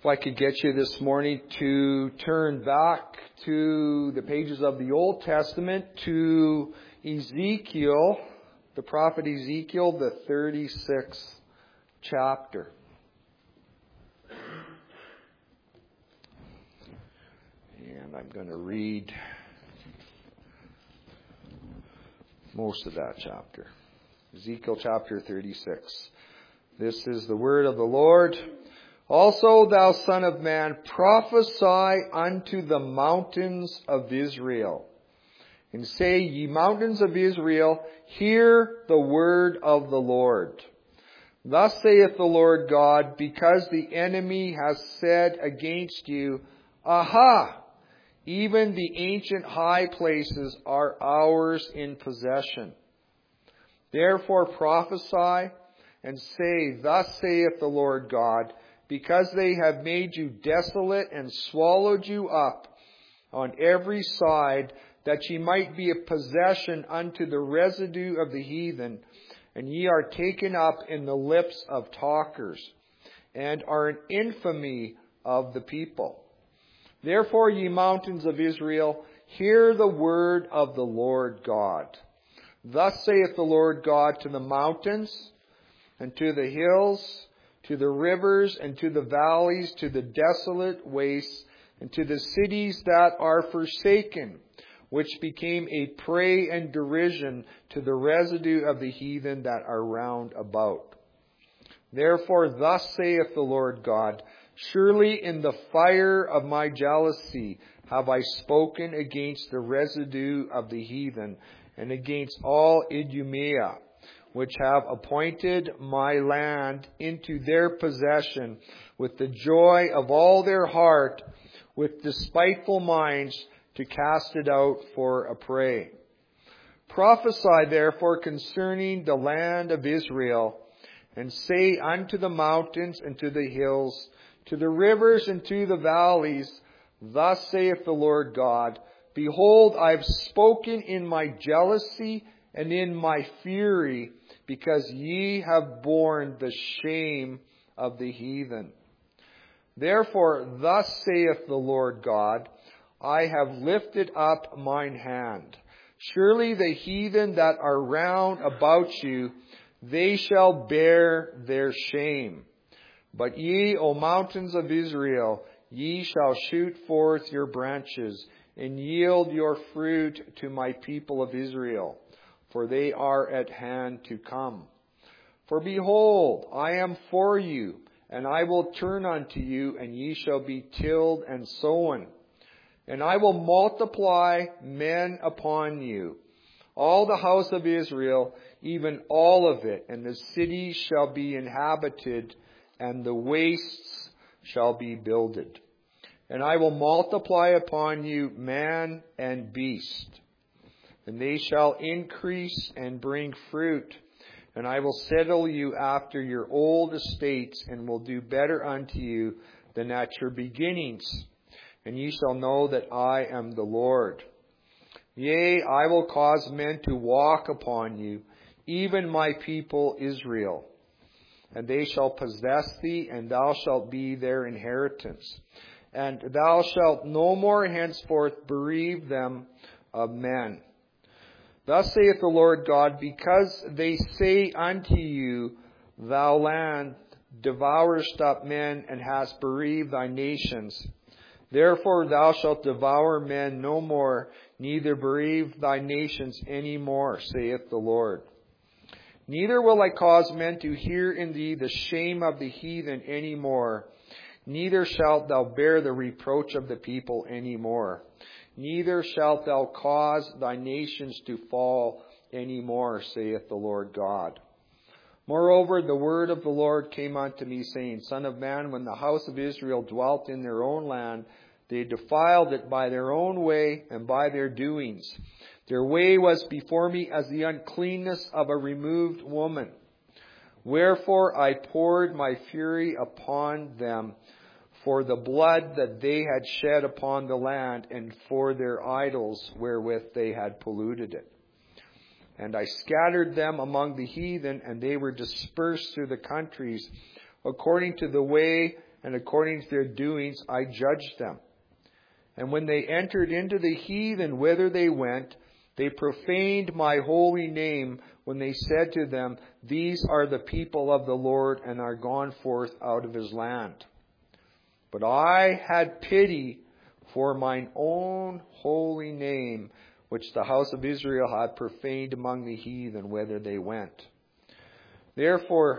If I could get you this morning to turn back to the pages of the Old Testament to Ezekiel, the prophet Ezekiel, the 36th chapter. And I'm going to read most of that chapter. Ezekiel chapter 36. This is the word of the Lord. Also, thou son of man, prophesy unto the mountains of Israel, and say, ye mountains of Israel, hear the word of the Lord. Thus saith the Lord God, because the enemy has said against you, Aha! Even the ancient high places are ours in possession. Therefore prophesy, and say, Thus saith the Lord God, because they have made you desolate and swallowed you up on every side, that ye might be a possession unto the residue of the heathen, and ye are taken up in the lips of talkers, and are an infamy of the people. Therefore, ye mountains of Israel, hear the word of the Lord God. Thus saith the Lord God to the mountains, and to the hills, to the rivers, and to the valleys, to the desolate wastes, and to the cities that are forsaken, which became a prey and derision to the residue of the heathen that are round about. Therefore thus saith the Lord God, surely in the fire of my jealousy have I spoken against the residue of the heathen, and against all Idumea, which have appointed my land into their possession with the joy of all their heart, with despiteful minds, to cast it out for a prey. Prophesy therefore concerning the land of Israel, and say unto the mountains and to the hills, to the rivers and to the valleys, Thus saith the Lord God, Behold, I have spoken in my jealousy and in my fury, because ye have borne the shame of the heathen. Therefore, thus saith the Lord God, I have lifted up mine hand. Surely the heathen that are round about you, they shall bear their shame. But ye, O mountains of Israel, ye shall shoot forth your branches, and yield your fruit to my people of Israel, for they are at hand to come. For behold, I am for you, and I will turn unto you, and ye shall be tilled and sown. And I will multiply men upon you, all the house of Israel, even all of it, and the cities shall be inhabited, and the wastes shall be builded. And I will multiply upon you man and beast, and they shall increase and bring fruit. And I will settle you after your old estates, and will do better unto you than at your beginnings. And ye shall know that I am the Lord. Yea, I will cause men to walk upon you, even my people Israel. And they shall possess thee, and thou shalt be their inheritance. And thou shalt no more henceforth bereave them of men. Thus saith the Lord God, because they say unto you, Thou land devourest up men, and hast bereaved thy nations. Therefore thou shalt devour men no more, neither bereave thy nations any more, saith the Lord. Neither will I cause men to hear in thee the shame of the heathen any more, neither shalt thou bear the reproach of the people any more. Neither shalt thou cause thy nations to fall any more, saith the Lord God. Moreover, the word of the Lord came unto me, saying, Son of man, when the house of Israel dwelt in their own land, they defiled it by their own way and by their doings. Their way was before me as the uncleanness of a removed woman. Wherefore I poured my fury upon them, for the blood that they had shed upon the land, and for their idols wherewith they had polluted it. And I scattered them among the heathen, and they were dispersed through the countries, according to the way and according to their doings I judged them. And when they entered into the heathen whither they went, they profaned my holy name when they said to them, These are the people of the Lord, and are gone forth out of his land. But I had pity for mine own holy name, which the house of Israel had profaned among the heathen whither they went. Therefore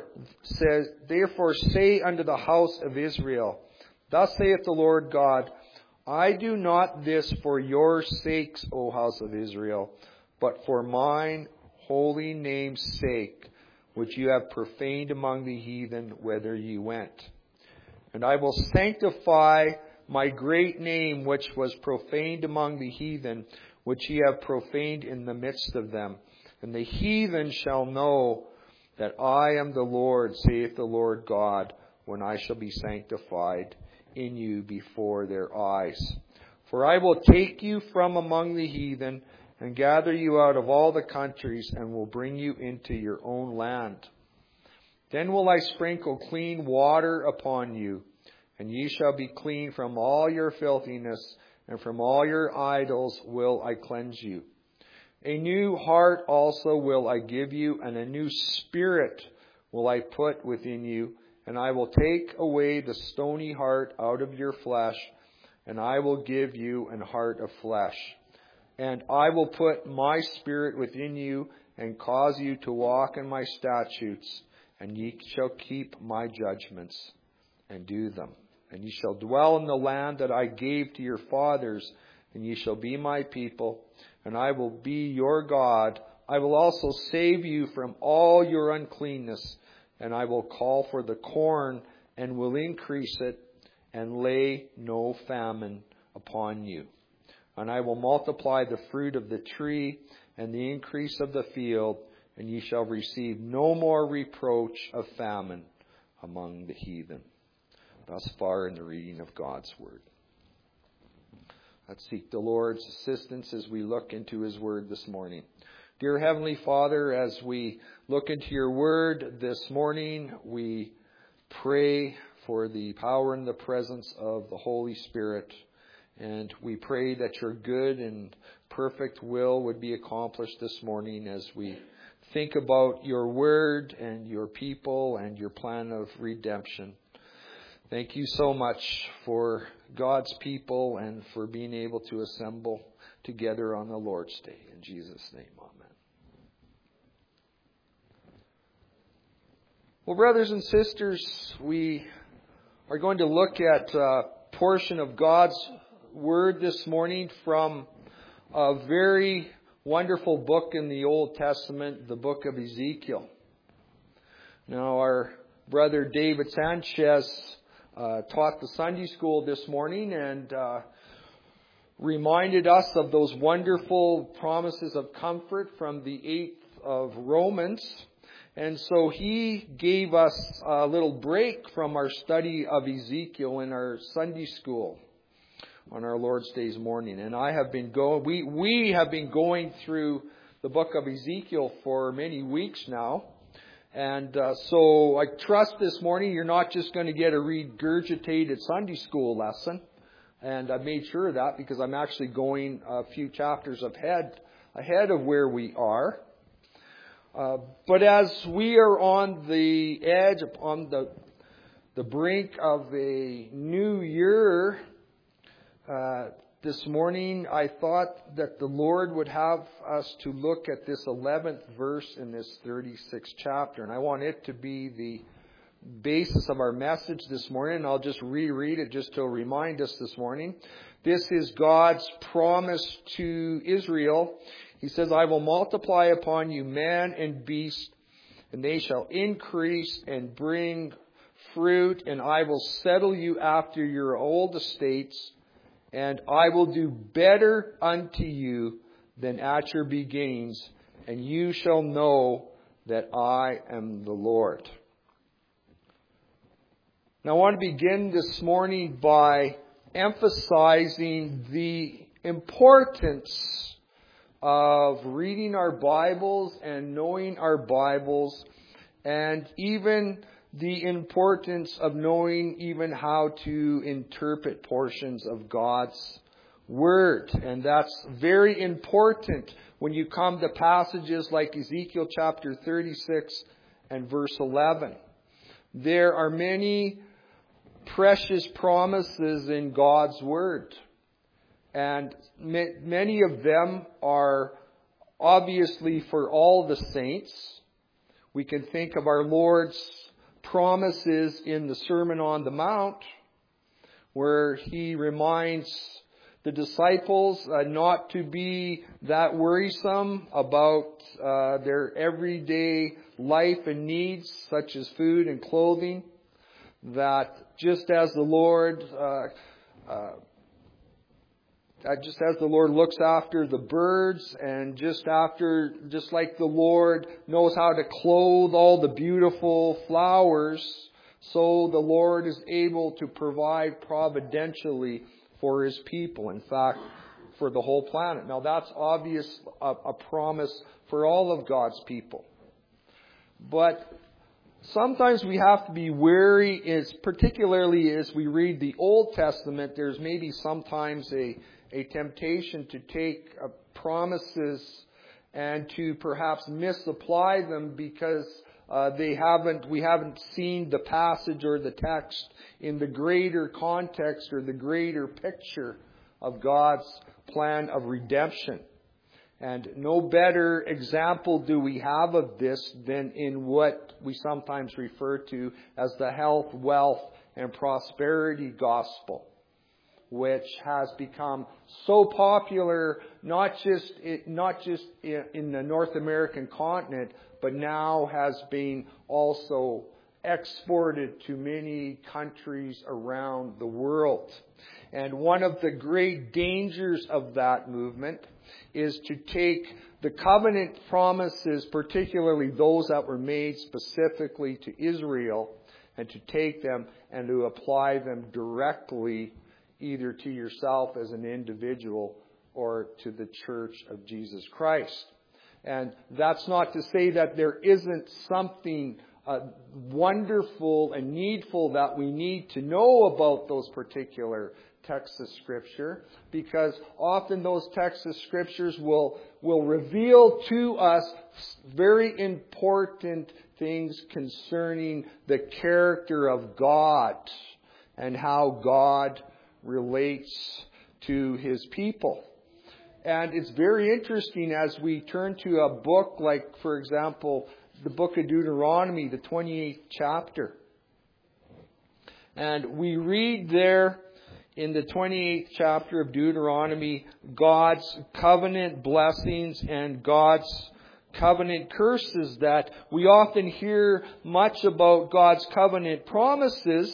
say unto the house of Israel, Thus saith the Lord God, I do not this for your sakes, O house of Israel, but for mine holy name's sake, which you have profaned among the heathen whither ye went. And I will sanctify my great name, which was profaned among the heathen, which ye have profaned in the midst of them. And the heathen shall know that I am the Lord, saith the Lord God, when I shall be sanctified in you before their eyes. For I will take you from among the heathen, and gather you out of all the countries, and will bring you into your own land. Then will I sprinkle clean water upon you, and ye shall be clean from all your filthiness, and from all your idols will I cleanse you. A new heart also will I give you, and a new spirit will I put within you, and I will take away the stony heart out of your flesh, and I will give you an heart of flesh. And I will put my spirit within you, and cause you to walk in my statutes, and ye shall keep my judgments, and do them. And ye shall dwell in the land that I gave to your fathers, and ye shall be my people, and I will be your God. I will also save you from all your uncleanness, and I will call for the corn, and will increase it, and lay no famine upon you. And I will multiply the fruit of the tree, and the increase of the field, and ye shall receive no more reproach of famine among the heathen. Thus far in the reading of God's Word. Let's seek the Lord's assistance as we look into His Word this morning. Dear Heavenly Father, as we look into your Word this morning, we pray for the power and the presence of the Holy Spirit. And we pray that your good and perfect will would be accomplished this morning as we think about your Word and your people and your plan of redemption. Thank you so much for God's people and for being able to assemble together on the Lord's Day. In Jesus' name, amen. Well, brothers and sisters, we are going to look at a portion of God's Word this morning from a very wonderful book in the Old Testament, the book of Ezekiel. Now, our brother David Sanchez taught the Sunday school this morning and reminded us of those wonderful promises of comfort from the 8th of Romans. And so he gave us a little break from our study of Ezekiel in our Sunday school on our Lord's Day's morning. And I have been we have been going through the book of Ezekiel for many weeks now. And so I trust this morning you're not just going to get a regurgitated Sunday school lesson. And I made sure of that because I'm actually going a few chapters ahead of where we are. But as we are on the edge, on the brink of a new year, this morning I thought that the Lord would have us to look at this 11th verse in this 36th chapter. And I want it to be the basis of our message this morning. And I'll just reread it just to remind us this morning. This is God's promise to Israel. He says, I will multiply upon you man and beast, and they shall increase and bring fruit, and I will settle you after your old estates, and I will do better unto you than at your beginnings, and you shall know that I am the Lord. Now I want to begin this morning by emphasizing the importance of reading our Bibles and knowing our Bibles, and even the importance of knowing even how to interpret portions of God's Word. And that's very important when you come to passages like Ezekiel chapter 36 and verse 11. There are many precious promises in God's Word. And many of them are obviously for all the saints. We can think of our Lord's promises in the Sermon on the Mount, where He reminds the disciples not to be that worrisome about their everyday life and needs, such as food and clothing. That just as the Lord looks after the birds, and just like the Lord knows how to clothe all the beautiful flowers, so the Lord is able to provide providentially for His people. In fact, for the whole planet. Now that's obvious a promise for all of God's people. But sometimes we have to be wary, particularly as we read the Old Testament, there's maybe sometimes a temptation to take promises and to perhaps misapply them because we haven't seen the passage or the text in the greater context or the greater picture of God's plan of redemption. And no better example do we have of this than in what we sometimes refer to as the health, wealth, and prosperity gospel, which has become so popular not just in the North American continent, but now has been also exported to many countries around the world. And one of the great dangers of that movement is to take the covenant promises, particularly those that were made specifically to Israel, and to take them and to apply them directly either to yourself as an individual or to the Church of Jesus Christ. And that's not to say that there isn't something wonderful and needful that we need to know about those particular texts of Scripture, because often those texts of Scriptures will reveal to us very important things concerning the character of God and how God relates to His people. And it's very interesting as we turn to a book like, for example, the book of Deuteronomy, the 28th chapter. And we read there in the 28th chapter of Deuteronomy God's covenant blessings and God's covenant curses. That we often hear much about God's covenant promises,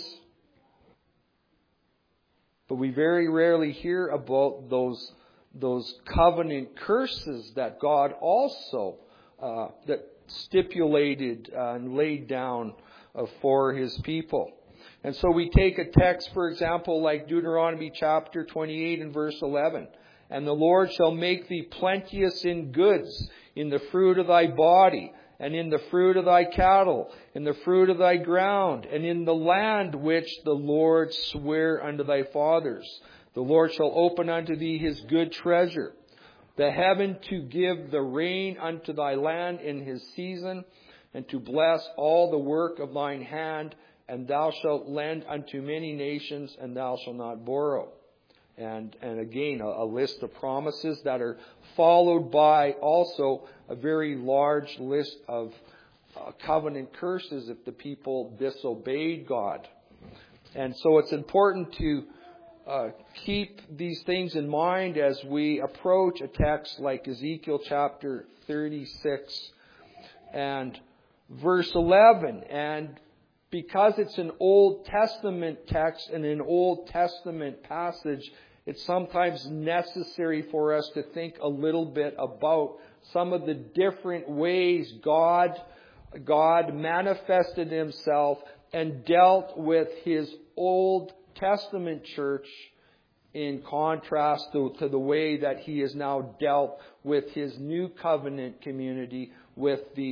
but we very rarely hear about those covenant curses that God also that stipulated and laid down for His people. And so we take a text, for example, like Deuteronomy chapter 28 and verse 11. And the Lord shall make thee plenteous in goods, in the fruit of thy body, and in the fruit of thy cattle, in the fruit of thy ground, and in the land which the Lord sware unto thy fathers. The Lord shall open unto thee His good treasure, the heaven to give the rain unto thy land in his season, and to bless all the work of thine hand, and thou shalt lend unto many nations, and thou shalt not borrow. And again, a list of promises that are followed by also a very large list of covenant curses if the people disobeyed God. And so it's important to keep these things in mind as we approach a text like Ezekiel chapter 36 and verse 11. And because it's an Old Testament text and an Old Testament passage, it's sometimes necessary for us to think a little bit about some of the different ways God manifested Himself and dealt with His Old Testament church in contrast to the way that He has now dealt with His new covenant community with the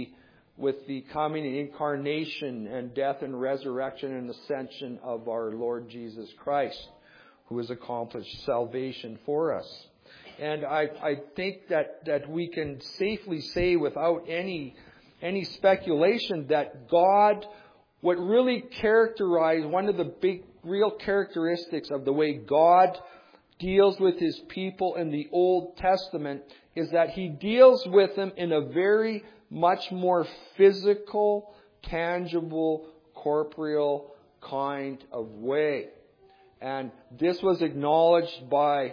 with the coming incarnation and death and resurrection and ascension of our Lord Jesus Christ, who has accomplished salvation for us. And I think that we can safely say without any speculation that God, what really characterized, one of the big real characteristics of the way God deals with His people in the Old Testament is that He deals with them in a very much more physical, tangible, corporeal kind of way. And this was acknowledged by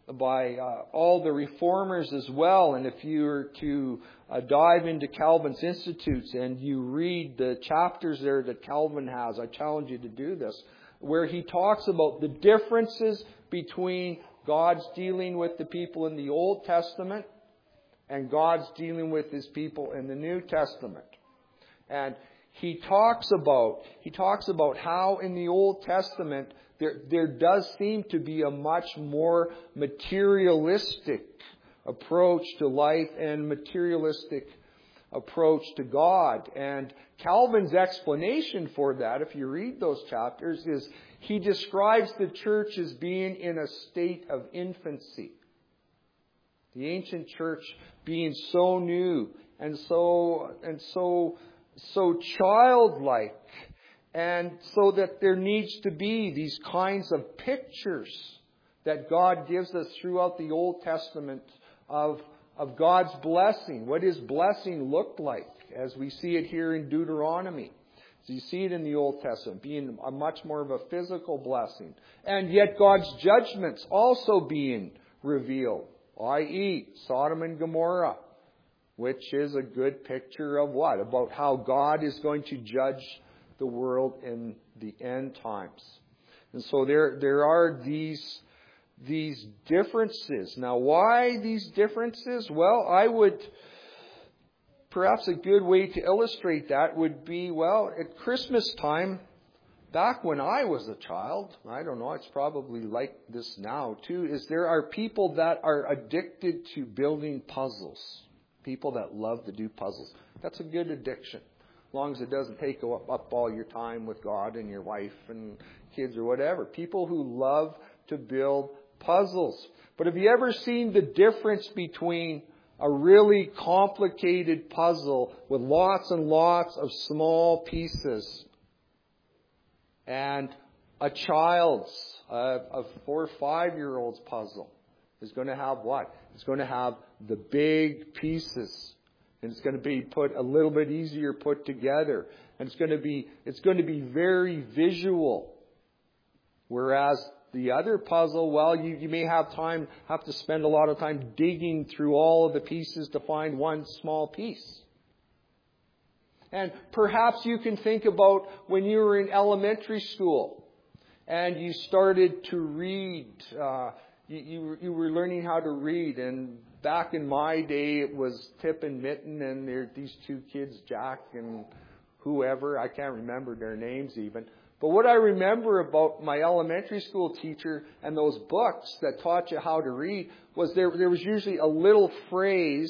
all the reformers as well. And if you were to dive into Calvin's Institutes and you read the chapters there that Calvin has, I challenge you to do this, where he talks about the differences between God's dealing with the people in the Old Testament and God's dealing with His people in the New Testament. And he talks about how in the Old Testament there does seem to be a much more materialistic approach to life and materialistic approach to God. And Calvin's explanation for that, if you read those chapters, is he describes the church as being in a state of infancy. The ancient church being so new and so childlike. And so that there needs to be these kinds of pictures that God gives us throughout the Old Testament of God's blessing. What His blessing looked like as we see it here in Deuteronomy. So you see it in the Old Testament being a much more of a physical blessing. And yet God's judgments also being revealed, i.e. Sodom and Gomorrah, which is a good picture of what? About how God is going to judge the world in the end times. And so there are these differences. Now, why these differences? Well, perhaps a good way to illustrate that would be, at Christmas time, back when I was a child, I don't know, it's probably like this now too, is there are people that are addicted to building puzzles. People that love to do puzzles. That's a good addiction. As long as it doesn't take up all your time with God and your wife and kids or whatever. People who love to build puzzles. But have you ever seen the difference between a really complicated puzzle with lots and lots of small pieces and a child's, a 4 or 5-year-old's puzzle? Is going to have what? It's going to have the big pieces. And it's going to be put a little bit easier put together. And it's going to be very visual. Whereas the other puzzle, you may have to spend a lot of time digging through all of the pieces to find one small piece. And perhaps you can think about when you were in elementary school and you started to read. You were learning how to read, and back in my day it was Tip and Mitten, and there are these two kids, Jack and whoever, I can't remember their names even. But what I remember about my elementary school teacher and those books that taught you how to read was there was usually a little phrase,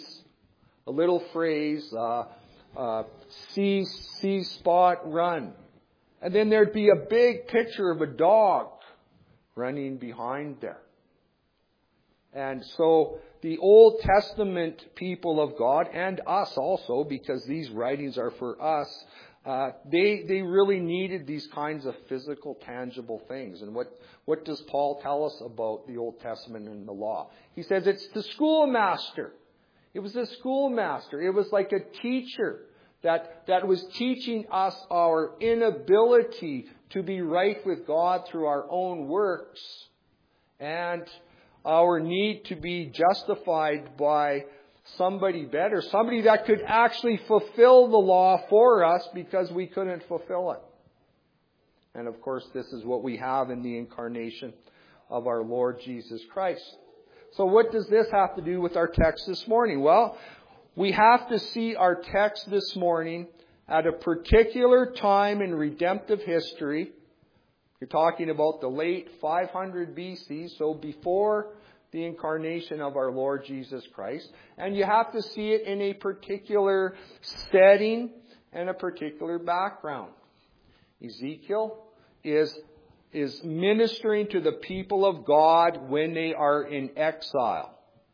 see spot run. And then there'd be a big picture of a dog running behind there. And so the Old Testament people of God, and us also, because these writings are for us, they really needed these kinds of physical, tangible things. And what does Paul tell us about the Old Testament and the law? He says it's the schoolmaster. It was the schoolmaster. It was like a teacher that was teaching us our inability to be right with God through our own works, and our need to be justified by somebody better, somebody that could actually fulfill the law for us because we couldn't fulfill it. And of course, this is what we have in the incarnation of our Lord Jesus Christ. So what does this have to do with our text this morning? Well, we have to see our text this morning at a particular time in redemptive history. You're talking about the late 500 BC, so before the incarnation of our Lord Jesus Christ. And you have to see it in a particular setting and a particular background. Ezekiel is ministering to the people of God when they are in exile.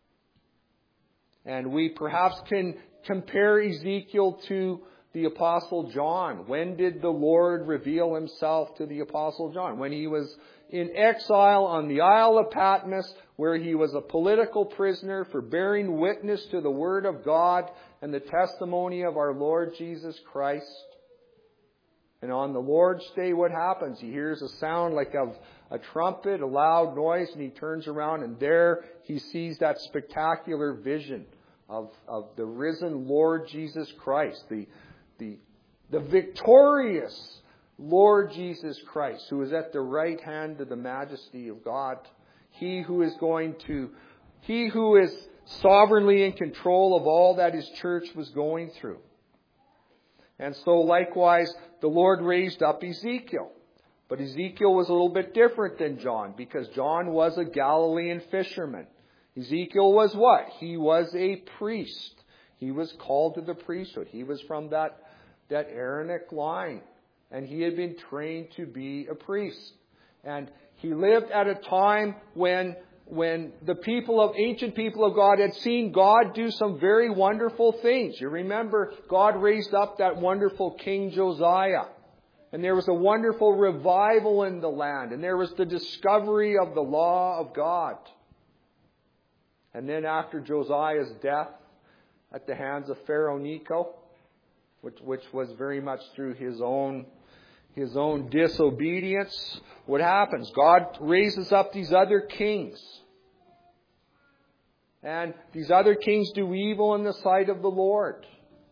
And we perhaps can compare Ezekiel to the Apostle John. When did the Lord reveal himself to the Apostle John? When he was in exile on the Isle of Patmos, where he was a political prisoner for bearing witness to the Word of God and the testimony of our Lord Jesus Christ. And on the Lord's Day, what happens? He hears a sound like of a trumpet, a loud noise, and he turns around, and there he sees that spectacular vision of the risen Lord Jesus Christ, the victorious Lord Jesus Christ, who is at the right hand of the majesty of God. He who is sovereignly in control of all that his church was going through. And so likewise, the Lord raised up Ezekiel. But Ezekiel was a little bit different than John, because John was a Galilean fisherman. Ezekiel was what? He was a priest. He was called to the priesthood. He was from that Aaronic line. And he had been trained to be a priest. And he lived at a time when the ancient people of God had seen God do some very wonderful things. You remember, God raised up that wonderful King Josiah. And there was a wonderful revival in the land. And there was the discovery of the law of God. And then after Josiah's death at the hands of Pharaoh Necho, which was very much through his own disobedience, what happens? God raises up these other kings. And these other kings do evil in the sight of the Lord.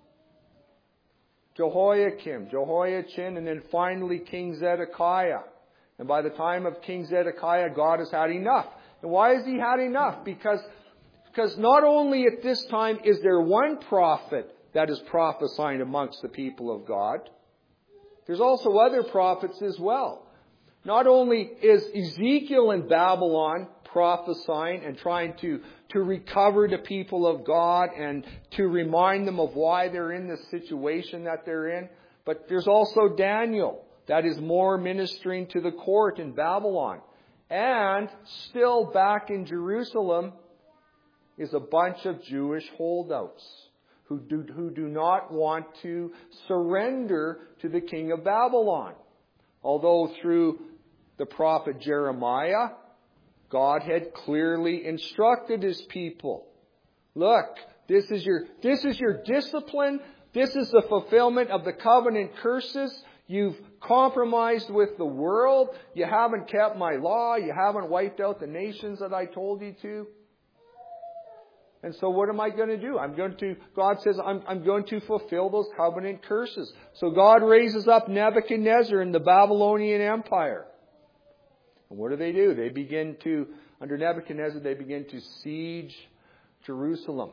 Jehoiakim, Jehoiachin, and then finally King Zedekiah. And by the time of King Zedekiah, God has had enough. And why has he had enough? Because not only at this time is there one prophet that is prophesying amongst the people of God, there's also other prophets as well. Not only is Ezekiel in Babylon prophesying and trying to recover the people of God and to remind them of why they're in the situation that they're in, but there's also Daniel that is more ministering to the court in Babylon. And still back in Jerusalem is a bunch of Jewish holdouts who do not want to surrender to the king of Babylon. Although through the prophet Jeremiah, God had clearly instructed his people. Look, this is your discipline. This is the fulfillment of the covenant curses. You've compromised with the world. You haven't kept my law. You haven't wiped out the nations that I told you to. And so what am I going to do? God says, I'm going to fulfill those covenant curses. So God raises up Nebuchadnezzar in the Babylonian Empire. And what do? Under Nebuchadnezzar, they begin to siege Jerusalem.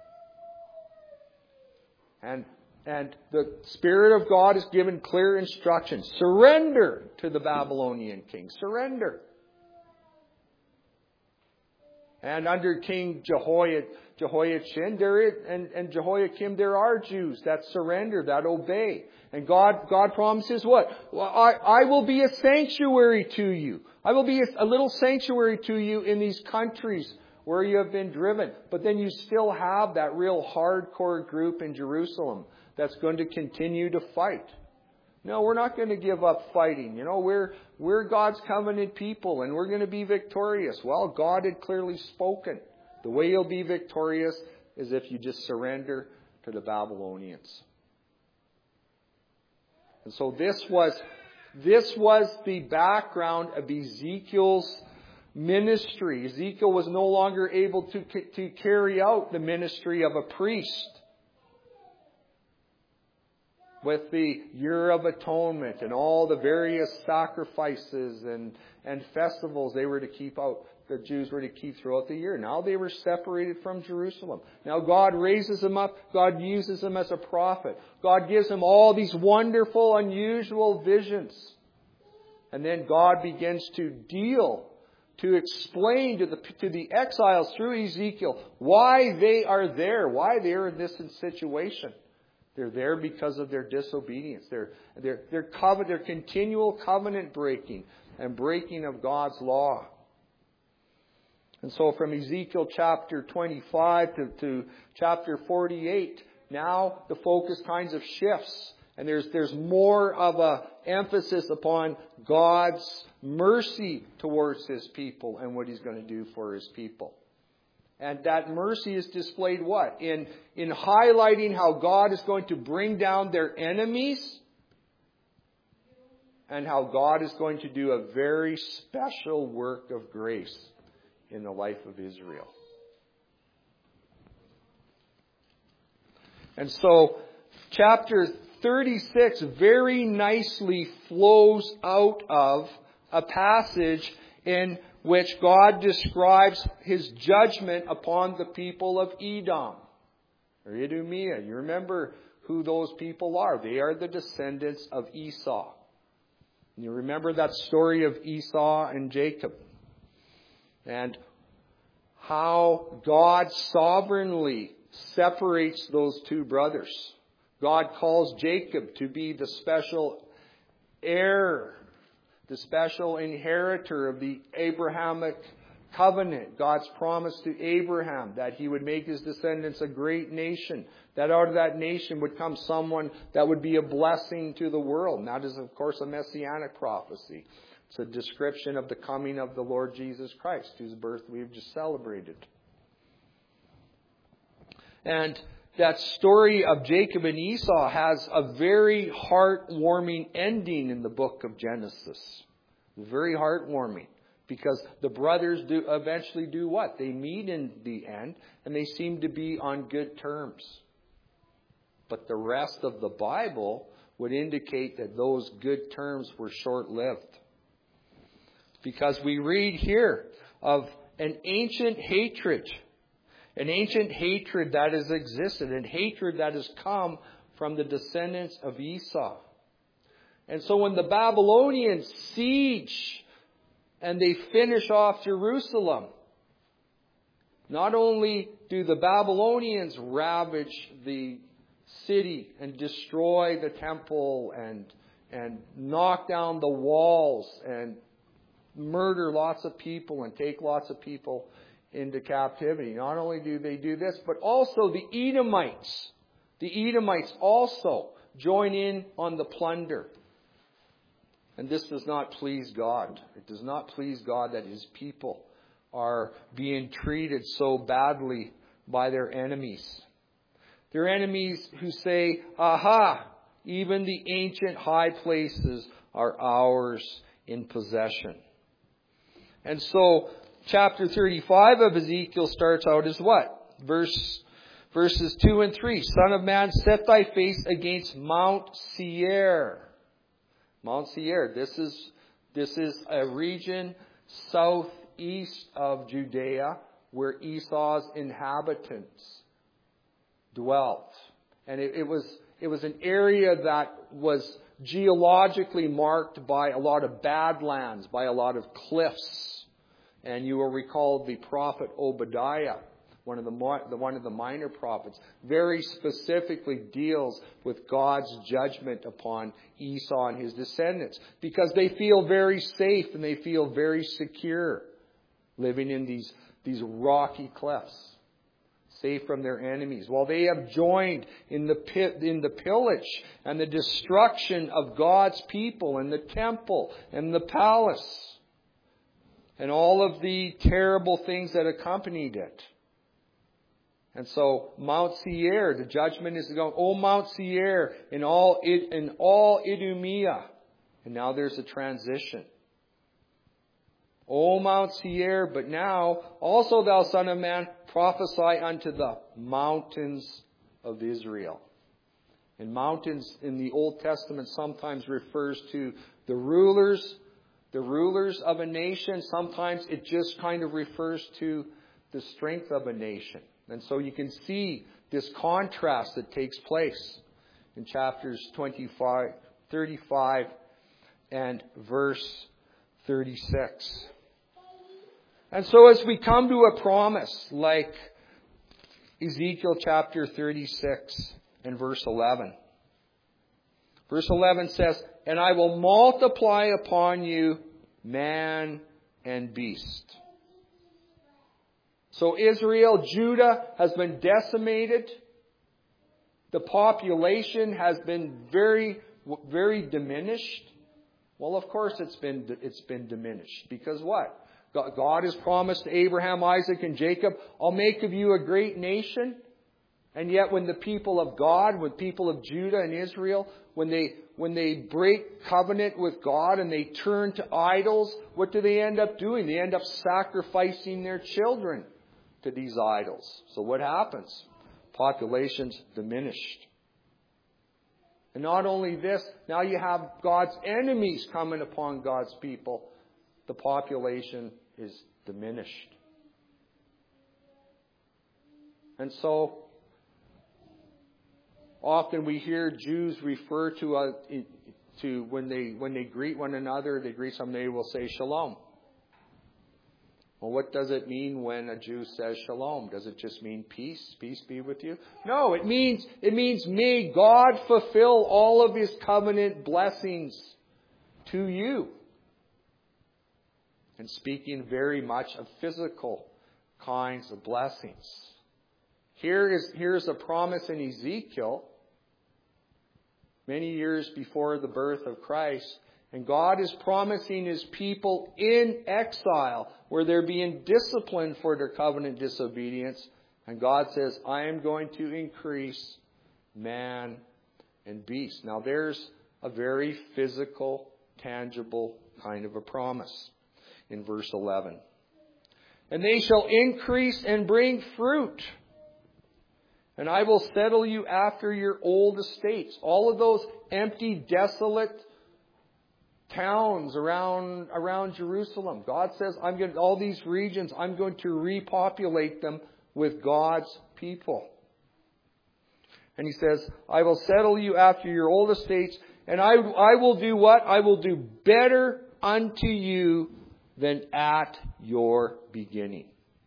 And the Spirit of God is given clear instructions. Surrender to the Babylonian king. Surrender. And under King Jehoiachin and Jehoiakim, there are Jews that surrender, that obey. And God promises what? Well, I will be a sanctuary to you. I will be a little sanctuary to you in these countries where you have been driven. But then you still have that real hardcore group in Jerusalem that's going to continue to fight. No, we're not going to give up fighting. We're God's covenant people and we're going to be victorious. Well, God had clearly spoken. The way you'll be victorious is if you just surrender to the Babylonians. And so this was the background of Ezekiel's ministry. Ezekiel was no longer able to carry out the ministry of a priest. With the Year of Atonement and all the various sacrifices and festivals they were to keep out, the Jews were to keep throughout the year. Now they were separated from Jerusalem. Now God raises them up. God uses them as a prophet. God gives them all these wonderful, unusual visions. And then God begins to deal to explain to the exiles through Ezekiel why they are there, why they are in this situation. They're there because of their disobedience. Their continual covenant breaking and breaking of God's law. And so from Ezekiel chapter 25 to chapter 48, now the focus kinds of shifts. And there's more of a emphasis upon God's mercy towards His people and what He's going to do for His people. And that mercy is displayed what? In highlighting how God is going to bring down their enemies and how God is going to do a very special work of grace in the life of Israel. And so, chapter 36 very nicely flows out of a passage in which God describes His judgment upon the people of Edom, or Idumea. You remember who those people are. They are the descendants of Esau. And you remember that story of Esau and Jacob. And how God sovereignly separates those two brothers. God calls Jacob to be the special heir, the special inheritor of the Abrahamic covenant. God's promise to Abraham that he would make his descendants a great nation. That out of that nation would come someone that would be a blessing to the world. And that is, of course, a messianic prophecy. It's a description of the coming of the Lord Jesus Christ, whose birth we've just celebrated. And that story of Jacob and Esau has a very heartwarming ending in the book of Genesis. Very heartwarming. Because the brothers do eventually do what? They meet in the end, and they seem to be on good terms. But the rest of the Bible would indicate that those good terms were short-lived. Because we read here of an ancient hatred. An ancient hatred that has existed. And hatred that has come from the descendants of Esau. And so when the Babylonians siege and they finish off Jerusalem, not only do the Babylonians ravage the city and destroy the temple and knock down the walls and murder lots of people and take lots of people into captivity. Not only do they do this, but also the Edomites. The Edomites also join in on the plunder. And this does not please God. It does not please God that His people are being treated so badly by their enemies. Their enemies who say, aha, even the ancient high places are ours in possession. And so, chapter 35 of Ezekiel starts out as what? Verses 2 and 3. Son of man, set thy face against Mount Seir. Mount Seir. This is a region southeast of Judea where Esau's inhabitants dwelt. And it was an area that was geologically marked by a lot of badlands, by a lot of cliffs. And you will recall the prophet Obadiah, one of the minor prophets, very specifically deals with God's judgment upon Esau and his descendants, because they feel very safe and they feel very secure living in these rocky cliffs, safe from their enemies, while they have joined in the pillage and the destruction of God's people and the temple and the palace. And all of the terrible things that accompanied it. And so Mount Seir, the judgment is going, O Mount Seir, in all Idumea. And now there's a transition. O Mount Seir, but now also thou son of man, prophesy unto the mountains of Israel. And mountains in the Old Testament sometimes refers to the rulers of a nation. Sometimes it just kind of refers to the strength of a nation. And so you can see this contrast that takes place in chapters 35 and verse 36. And so as we come to a promise like Ezekiel chapter 36 and verse 11. Verse 11 says, "And I will multiply upon you man and beast." So Israel, Judah has been decimated. The population has been very, very diminished. Well, of course it's been diminished. Because what? God has promised to Abraham, Isaac, and Jacob, "I'll make of you a great nation." And yet when the people of God, when people of Judah and Israel, when they break covenant with God and they turn to idols, what do they end up doing? They end up sacrificing their children to these idols. So what happens? Population's diminished. And not only this, now you have God's enemies coming upon God's people. The population is diminished. And so often we hear Jews refer to when they greet one another, they greet somebody, they will say shalom. Well, what does it mean when a Jew says shalom? Does it just mean peace? Peace be with you? No, it means may God fulfill all of His covenant blessings to you. And speaking very much of physical kinds of blessings. Here's a promise in Ezekiel, many years before the birth of Christ. And God is promising His people in exile, where they're being disciplined for their covenant disobedience. And God says, "I am going to increase man and beast." Now there's a very physical, tangible kind of a promise in verse 11. "And they shall increase and bring fruit. And I will settle you after your old estates." All of those empty, desolate towns around Jerusalem. God says, all these regions, I'm going to repopulate them with God's people. And He says, "I will settle you after your old estates, and I will do what? I will do better unto you than at your beginning."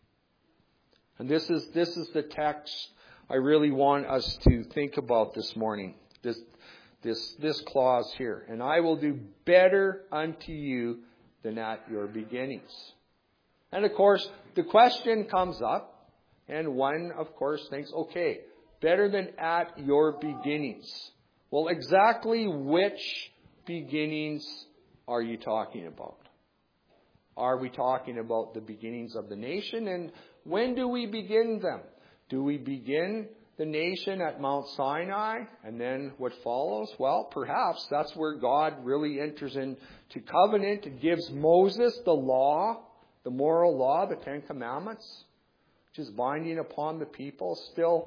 And this is the text I really want us to think about this morning. This clause here. "And I will do better unto you than at your beginnings." And of course, the question comes up, and one, of course, thinks, okay, better than at your beginnings. Well, exactly which beginnings are you talking about? Are we talking about the beginnings of the nation? And when do we begin them? Do we begin the nation at Mount Sinai, and then what follows? Well, perhaps that's where God really enters into covenant and gives Moses the law, the moral law, the Ten Commandments, which is binding upon the people.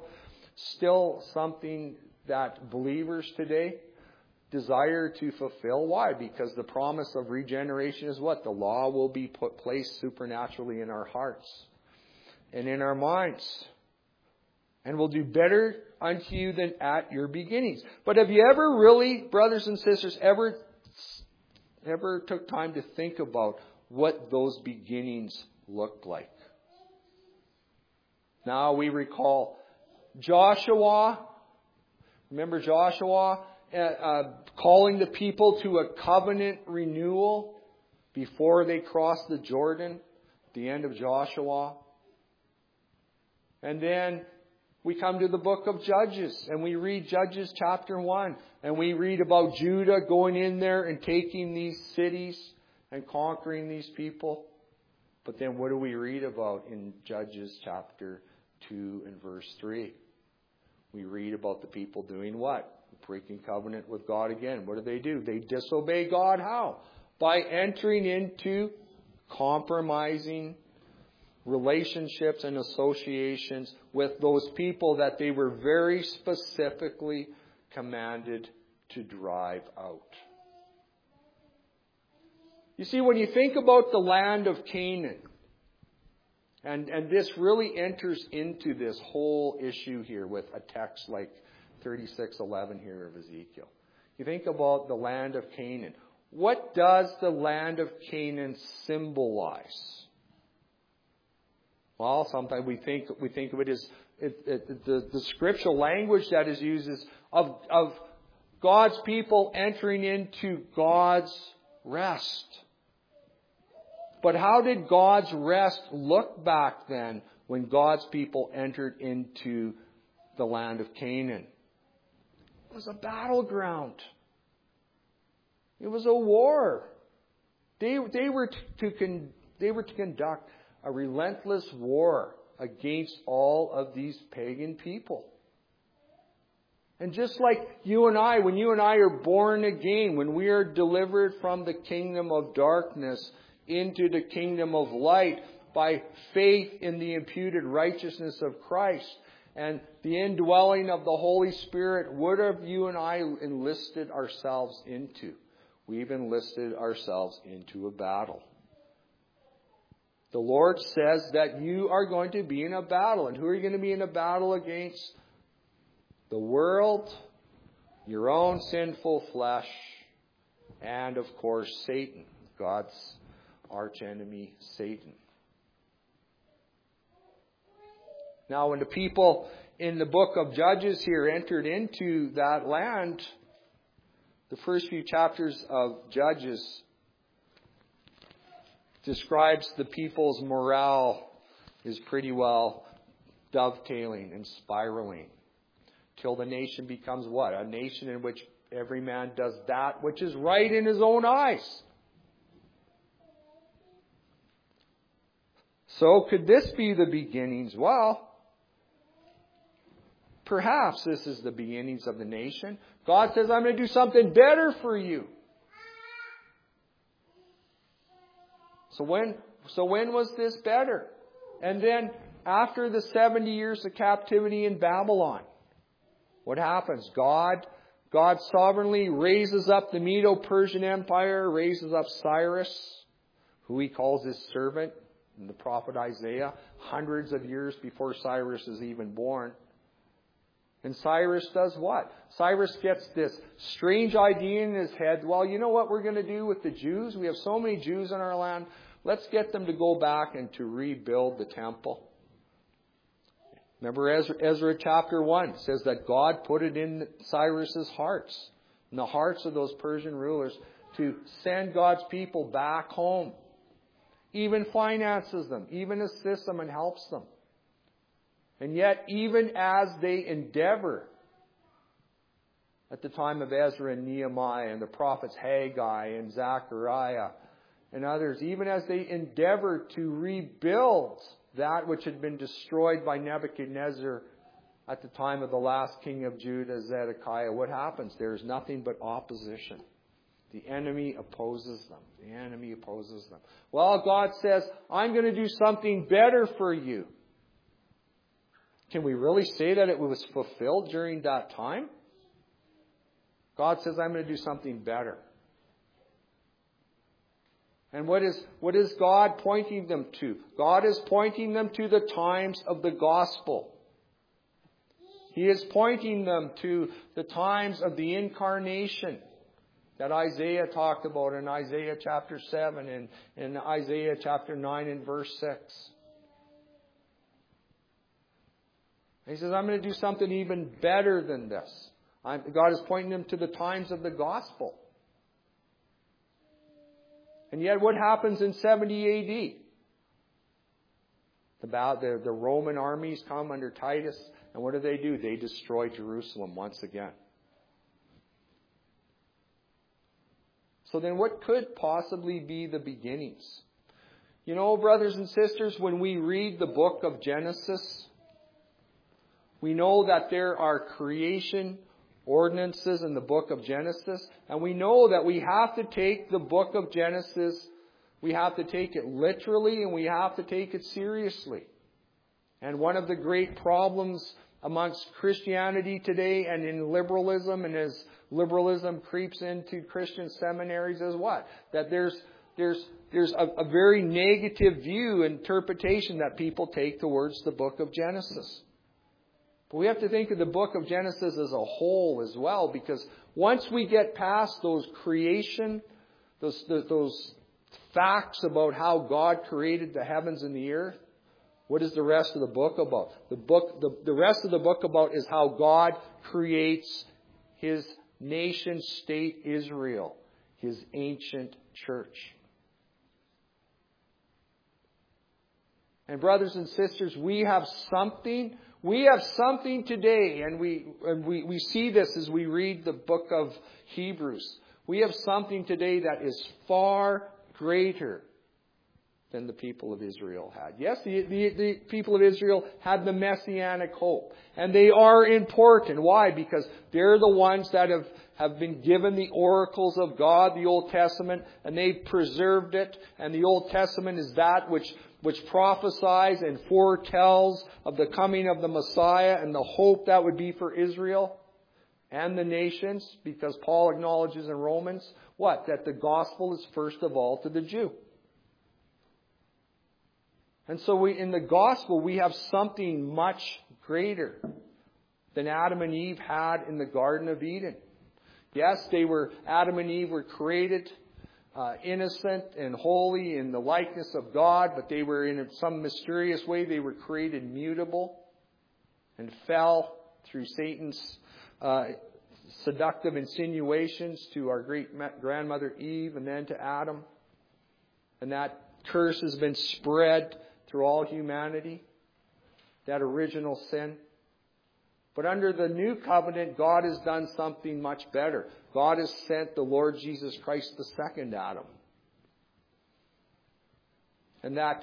Still something that believers today desire to fulfill. Why? Because the promise of regeneration is what? The law will be placed supernaturally in our hearts and in our minds. "And will do better unto you than at your beginnings." But have you ever really, brothers and sisters, ever took time to think about what those beginnings looked like? Now we recall Joshua. Remember Joshua calling the people to a covenant renewal before they crossed the Jordan at the end of Joshua. And then we come to the book of Judges, and we read Judges chapter 1, and we read about Judah going in there and taking these cities and conquering these people. But then what do we read about in Judges chapter 2 and verse 3? We read about the people doing what? Breaking covenant with God again. What do? They disobey God. How? By entering into compromising relationships and associations with those people that they were very specifically commanded to drive out. You see, when you think about the land of Canaan, and this really enters into this whole issue here with a text like 36:11 here of Ezekiel. You think about the land of Canaan. What does the land of Canaan symbolize? Well, sometimes we think of it as the scriptural language that is used is of God's people entering into God's rest. But how did God's rest look back then when God's people entered into the land of Canaan? It was a battleground. It was a war. They were to conduct a relentless war against all of these pagan people. And just like you and I, when you and I are born again, when we are delivered from the kingdom of darkness into the kingdom of light by faith in the imputed righteousness of Christ and the indwelling of the Holy Spirit, what have you and I enlisted ourselves into? We've enlisted ourselves into a battle. The Lord says that you are going to be in a battle. And who are you going to be in a battle against? The world, your own sinful flesh, and of course Satan, God's archenemy, Satan. Now, when the people in the book of Judges here entered into that land, the first few chapters of Judges describes the people's morale is pretty well dovetailing and spiraling. Till the nation becomes what? A nation in which every man does that which is right in his own eyes. So could this be the beginnings? Well, perhaps this is the beginnings of the nation. God says, I'm going to do something better for you. So when was this better? And then after the 70 years of captivity in Babylon, what happens? God sovereignly raises up the Medo-Persian Empire, raises up Cyrus, who he calls his servant, in the prophet Isaiah, hundreds of years before Cyrus is even born. And Cyrus does what? Cyrus gets this strange idea in his head. Well, you know what we're going to do with the Jews? We have so many Jews in our land. Let's get them to go back and to rebuild the temple. Remember Ezra chapter 1 says that God put it in Cyrus's hearts, in the hearts of those Persian rulers, to send God's people back home. Even finances them, even assists them and helps them. And yet, even as they endeavor, at the time of Ezra and Nehemiah and the prophets Haggai and Zechariah and others, even as they endeavor to rebuild that which had been destroyed by Nebuchadnezzar at the time of the last king of Judah, Zedekiah, what happens? There is nothing but opposition. The enemy opposes them. The enemy opposes them. Well, God says, I'm going to do something better for you. Can we really say that it was fulfilled during that time? God says, I'm going to do something better. And what is God pointing them to? God is pointing them to the times of the gospel. He is pointing them to the times of the incarnation that Isaiah talked about in Isaiah chapter 7 and in Isaiah chapter 9 and verse 6. He says, I'm going to do something even better than this. God is pointing them to the times of the gospel. And yet what happens in 70 AD? The Roman armies come under Titus, and what do? They destroy Jerusalem once again. So then what could possibly be the beginnings? You know, brothers and sisters, when we read the book of Genesis, we know that there are creation ordinances in the book of Genesis, and we know that we have to take the book of Genesis, we have to take it literally, and we have to take it seriously. And one of the great problems amongst Christianity today and in liberalism, and as liberalism creeps into Christian seminaries, is what? That there's a very negative view, interpretation that people take towards the book of Genesis. But we have to think of the book of Genesis as a whole as well, because once we get past those creation, those facts about how God created the heavens and the earth, What is the rest of the book about? The rest of the book about is how God creates His nation state Israel, His ancient church. And brothers and sisters, we have something today, and we see this as we read the book of Hebrews. We have something today that is far greater than the people of Israel had. Yes, the people of Israel had the messianic hope. And they are important. Why? Because they're the ones that have been given the oracles of God, the Old Testament, and they've preserved it. And the Old Testament is that which prophesies and foretells of the coming of the Messiah and the hope that would be for Israel and the nations. Because Paul acknowledges in Romans, what? That the gospel is first of all to the Jew. And so in the gospel, we have something much greater than Adam and Eve had in the Garden of Eden. Yes, Adam and Eve were created innocent and holy in the likeness of God, but they were in some mysterious way, they were created mutable and fell through Satan's seductive insinuations to our great grandmother Eve and then to Adam. And that curse has been spread through all humanity, that original sin. But under the new covenant, God has done something much better. God has sent the Lord Jesus Christ, the second Adam. And that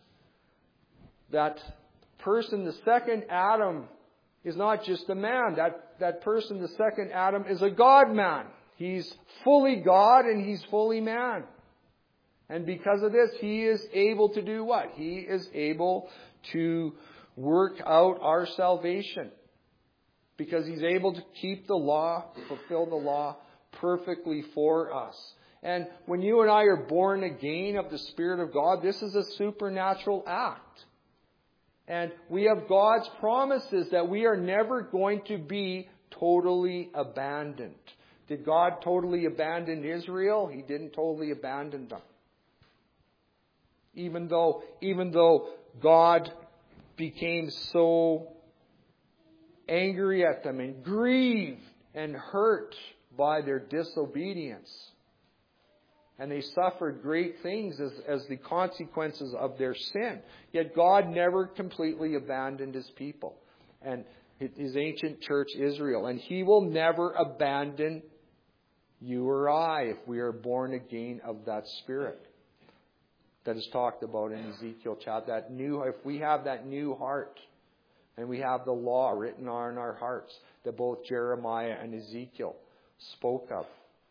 person, the second Adam, is not just a man. That person, the second Adam, is a God-man. He's fully God and he's fully man. And because of this, he is able to do what? He is able to work out our salvation. Because he's able to keep the law, fulfill the law perfectly for us. And when you and I are born again of the Spirit of God, this is a supernatural act. And we have God's promises that we are never going to be totally abandoned. Did God totally abandon Israel? He didn't totally abandon them. Even though God became so angry at them and grieved and hurt by their disobedience. And they suffered great things as the consequences of their sin. Yet God never completely abandoned His people and His ancient church Israel. And He will never abandon you or I if we are born again of that Spirit that is talked about in Ezekiel chapter. If we have that new heart, and we have the law written on our hearts that both Jeremiah and Ezekiel spoke of.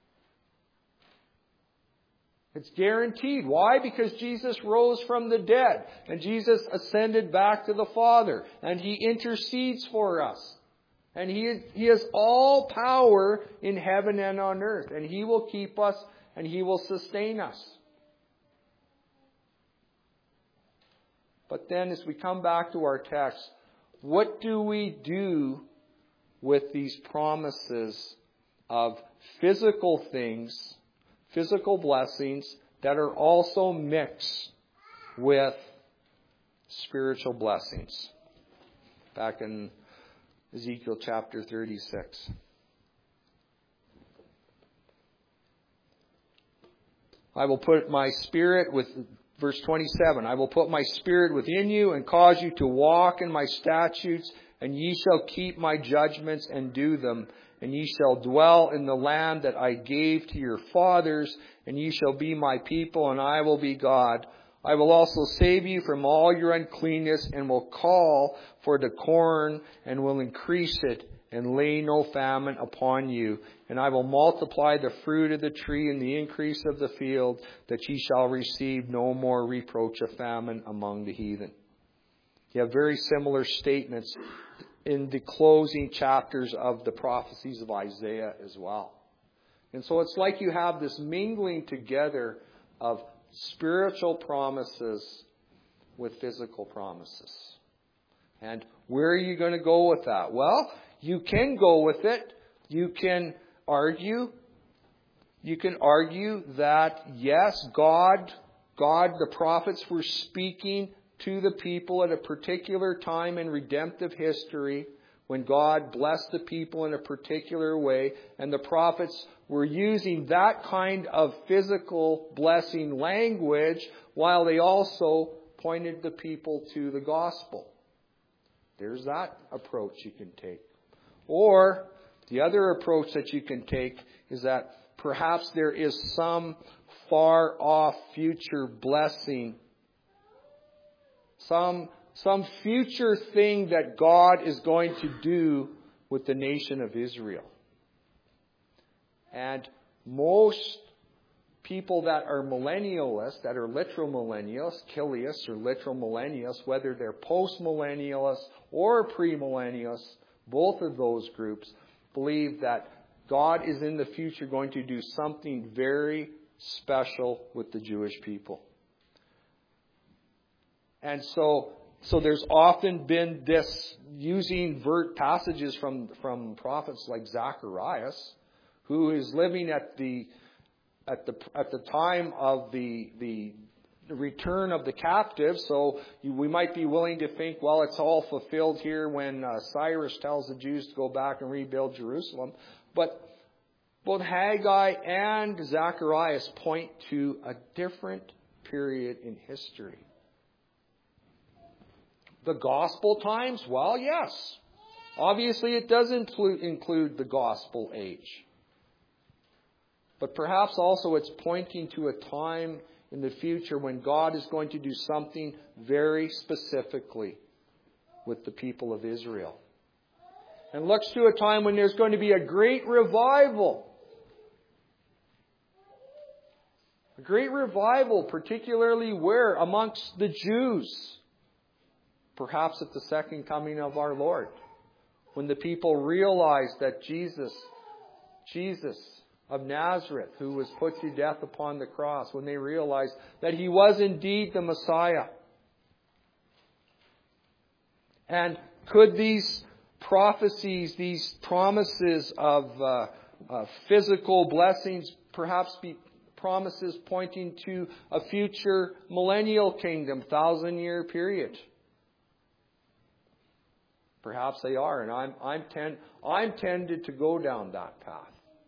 It's guaranteed. Why? Because Jesus rose from the dead, and Jesus ascended back to the Father, and He intercedes for us. And He has all power in heaven and on earth, and He will keep us, and He will sustain us. But then as we come back to our text, what do we do with these promises of physical things, physical blessings that are also mixed with spiritual blessings? Back in Ezekiel chapter 36. I will put my spirit with... Verse 27, I will put my spirit within you and cause you to walk in my statutes, and ye shall keep my judgments and do them. And ye shall dwell in the land that I gave to your fathers, and ye shall be my people, and I will be God. I will also save you from all your uncleanness, and will call for the corn, and will increase it, and lay no famine upon you. And I will multiply the fruit of the tree and the increase of the field, that ye shall receive no more reproach of famine among the heathen. You have very similar statements in the closing chapters of the prophecies of Isaiah as well. And so it's like you have this mingling together of spiritual promises with physical promises. And where are you going to go with that? Well, you can go with it. You can argue. You can argue that, yes, God, the prophets were speaking to the people at a particular time in redemptive history when God blessed the people in a particular way, and the prophets were using that kind of physical blessing language while they also pointed the people to the gospel. There's that approach you can take. Or the other approach that you can take is that perhaps there is some far off future blessing, some future thing that God is going to do with the nation of Israel. And most people that are millennialists, that are literal millennialists, Kilius or literal millennialists, whether they're post-millennialists or premillennialists, both of those groups believe that God is in the future going to do something very special with the Jewish people. And so there's often been this, using passages from prophets like Zacharias, who is living at the time of the return of the captives. So we might be willing to think, well, it's all fulfilled here when Cyrus tells the Jews to go back and rebuild Jerusalem. But both Haggai and Zacharias point to a different period in history. The gospel times? Well, yes. Obviously, it does include the gospel age. But perhaps also it's pointing to a time in the future when God is going to do something very specifically with the people of Israel. And looks to a time when there's going to be a great revival. A great revival, particularly where? Amongst the Jews. Perhaps at the second coming of our Lord. When the people realize that Jesus of Nazareth, who was put to death upon the cross, when they realized that He was indeed the Messiah. And could these prophecies, these promises of physical blessings, perhaps be promises pointing to a future millennial kingdom, 1,000-year period? Perhaps they are, and I'm tempted to go down that path.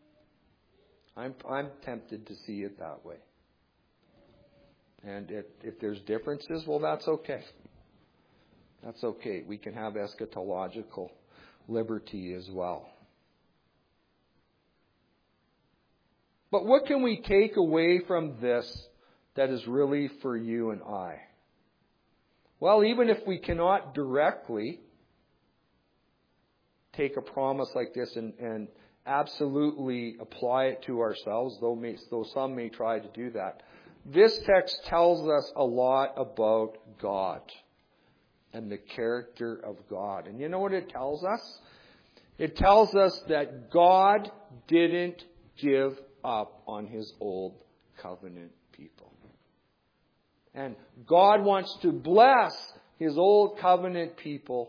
I'm tempted to see it that way. And if there's differences, well, that's okay. That's okay. We can have eschatological liberty as well. But what can we take away from this that is really for you and I? Well, even if we cannot directly take a promise like this and absolutely apply it to ourselves, though some may try to do that. This text tells us a lot about God and the character of God. And you know what it tells us? It tells us that God didn't give up on His old covenant people. And God wants to bless His old covenant people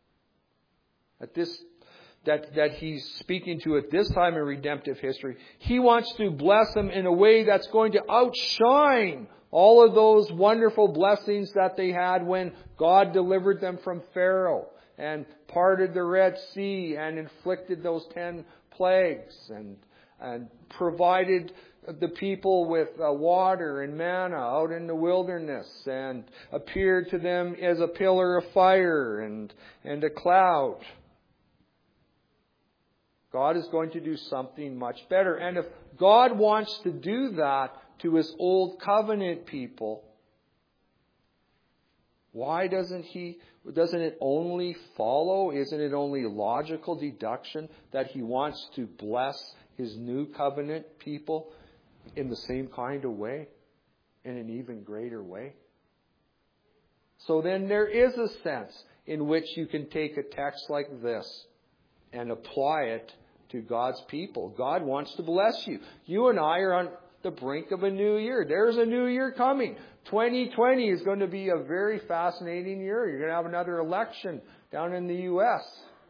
that He's speaking to at this time in redemptive history. He wants to bless them in a way that's going to outshine all of those wonderful blessings that they had when God delivered them from Pharaoh and parted the Red Sea and inflicted those 10 plagues and provided the people with water and manna out in the wilderness and appeared to them as a pillar of fire and a cloud. God is going to do something much better. And if God wants to do that to His old covenant people, why doesn't it only follow? Isn't it only logical deduction that He wants to bless His new covenant people in the same kind of way, in an even greater way? So then there is a sense in which you can take a text like this and apply it to God's people. God wants to bless you. You and I are on the brink of a new year. There's a new year coming. 2020 is going to be a very fascinating year. You're going to have another election down in the U.S.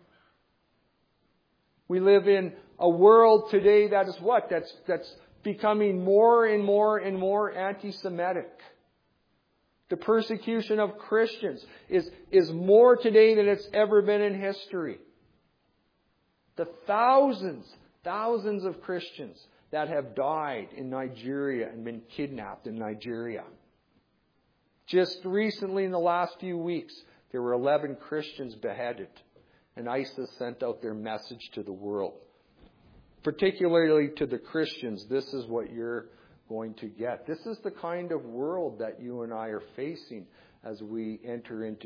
We live in a world today that is what? That's becoming more and more and more anti-Semitic. The persecution of Christians is more today than it's ever been in history. The thousands of Christians that have died in Nigeria and been kidnapped in Nigeria. Just recently, in the last few weeks, there were 11 Christians beheaded. And ISIS sent out their message to the world. Particularly to the Christians, this is what you're going to get. This is the kind of world that you and I are facing as we enter into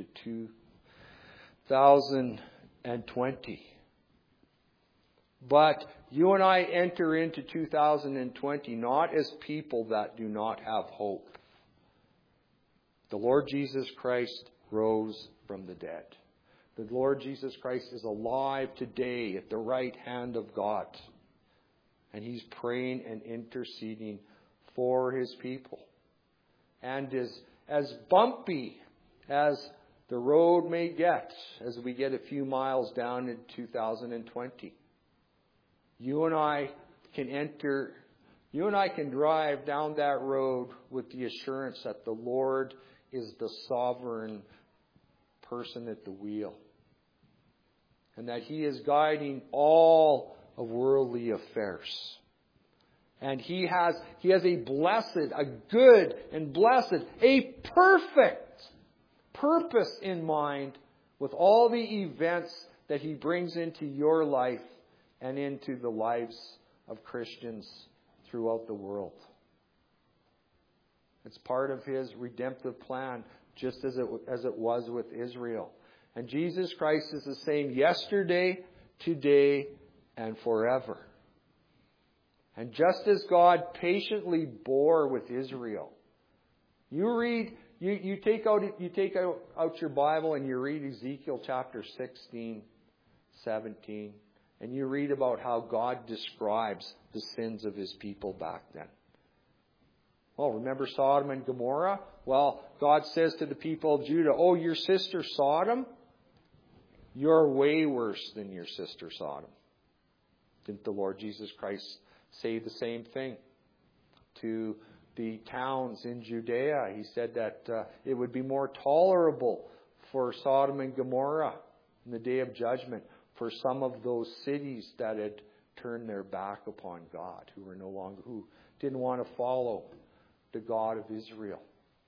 2020. But you and I enter into 2020 not as people that do not have hope. The Lord Jesus Christ rose from the dead. The Lord Jesus Christ is alive today at the right hand of God. And He's praying and interceding for His people. And as bumpy as the road may get as we get a few miles down in 2020, you and I can drive down that road with the assurance that the Lord is the sovereign person at the wheel. And that He is guiding all of worldly affairs. And He has a blessed, a good and blessed, a perfect purpose in mind with all the events that He brings into your life and into the lives of Christians throughout the world. It's part of His redemptive plan, just as it was with Israel. And Jesus Christ is the same yesterday, today, and forever. And just as God patiently bore with Israel, you take out your Bible and you read Ezekiel chapter 16, 17, and you read about how God describes the sins of His people back then. Well, remember Sodom and Gomorrah? Well, God says to the people of Judah, "Oh, your sister Sodom? You're way worse than your sister Sodom." Didn't the Lord Jesus Christ say the same thing to the towns in Judea? He said that it would be more tolerable for Sodom and Gomorrah in the day of judgment for some of those cities that had turned their back upon God, who didn't want to follow the God of Israel.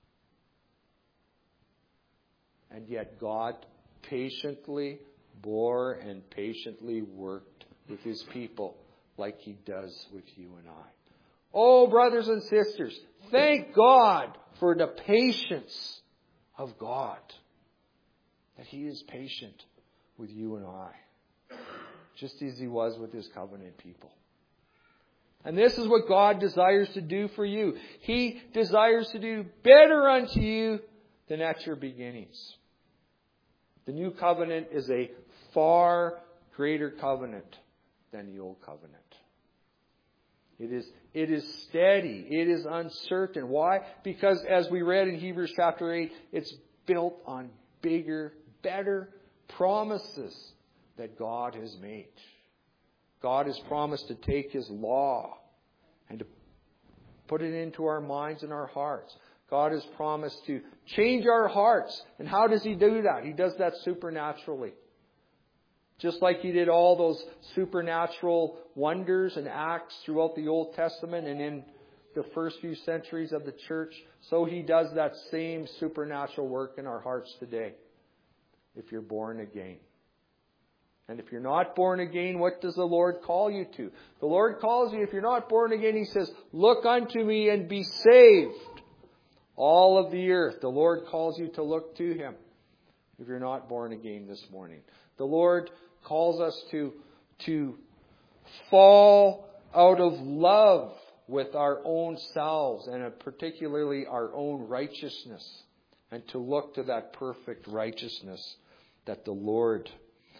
And yet God patiently bore and patiently worked with His people like He does with you and I. Oh, brothers and sisters, thank God for the patience of God. That He is patient with you and I. Just as He was with His covenant people. And this is what God desires to do for you. He desires to do better unto you than at your beginnings. The new covenant is a far greater covenant than the old covenant. It is steady. It is uncertain. Why? Because as we read in Hebrews chapter 8, it's built on bigger, better promises that God has made. God has promised to take His law and to put it into our minds and our hearts. God has promised to change our hearts. And how does He do that? He does that supernaturally. Just like He did all those supernatural wonders and acts throughout the Old Testament and in the first few centuries of the church, so He does that same supernatural work in our hearts today, if you're born again. And if you're not born again, what does the Lord call you to? The Lord calls you, if you're not born again, He says, "Look unto me and be saved, all of the earth." The Lord calls you to look to Him if you're not born again this morning. The Lord calls us to fall out of love with our own selves and particularly our own righteousness, and to look to that perfect righteousness that the Lord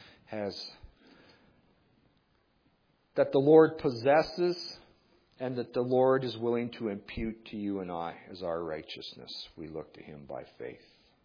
possesses, and that the Lord is willing to impute to you and I as our righteousness. We look to Him by faith.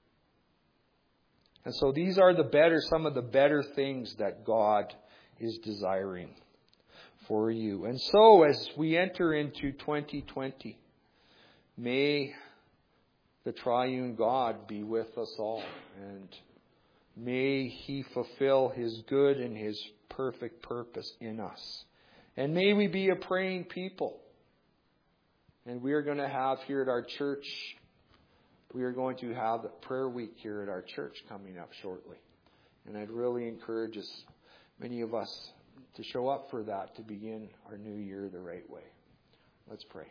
And so these are some of the better things that God is desiring for you. And so as we enter into 2020, may the triune God be with us all. And may He fulfill His good and His perfect purpose in us. And may we be a praying people. And we are going to have here at our church, we are going to have a prayer week here at our church coming up shortly. And I'd really encourage us, many of us, to show up for that, to begin our new year the right way. Let's pray.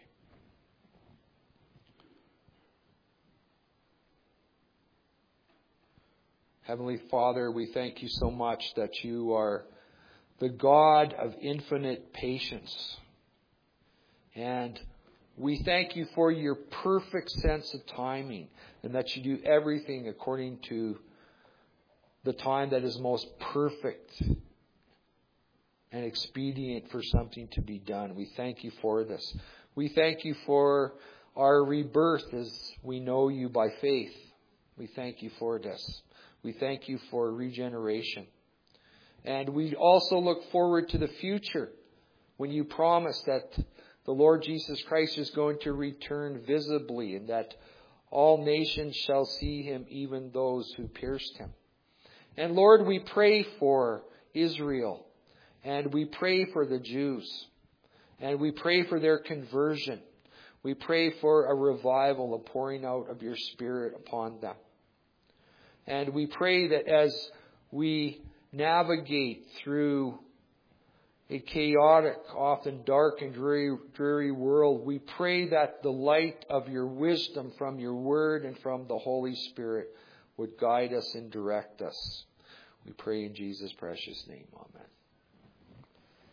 Heavenly Father, we thank you so much that you are the God of infinite patience. And we thank you for your perfect sense of timing, and that you do everything according to the time that is most perfect and expedient for something to be done. We thank you for this. We thank you for our rebirth as we know you by faith. We thank you for this. We thank you for regeneration. And we also look forward to the future when you promise that the Lord Jesus Christ is going to return visibly and that all nations shall see him, even those who pierced him. And Lord, we pray for Israel, and we pray for the Jews, and we pray for their conversion. We pray for a revival, a pouring out of your Spirit upon them. And we pray that as we navigate through a chaotic, often dark and dreary world, we pray that the light of your wisdom from your word and from the Holy Spirit would guide us and direct us. We pray in Jesus' precious name. Amen.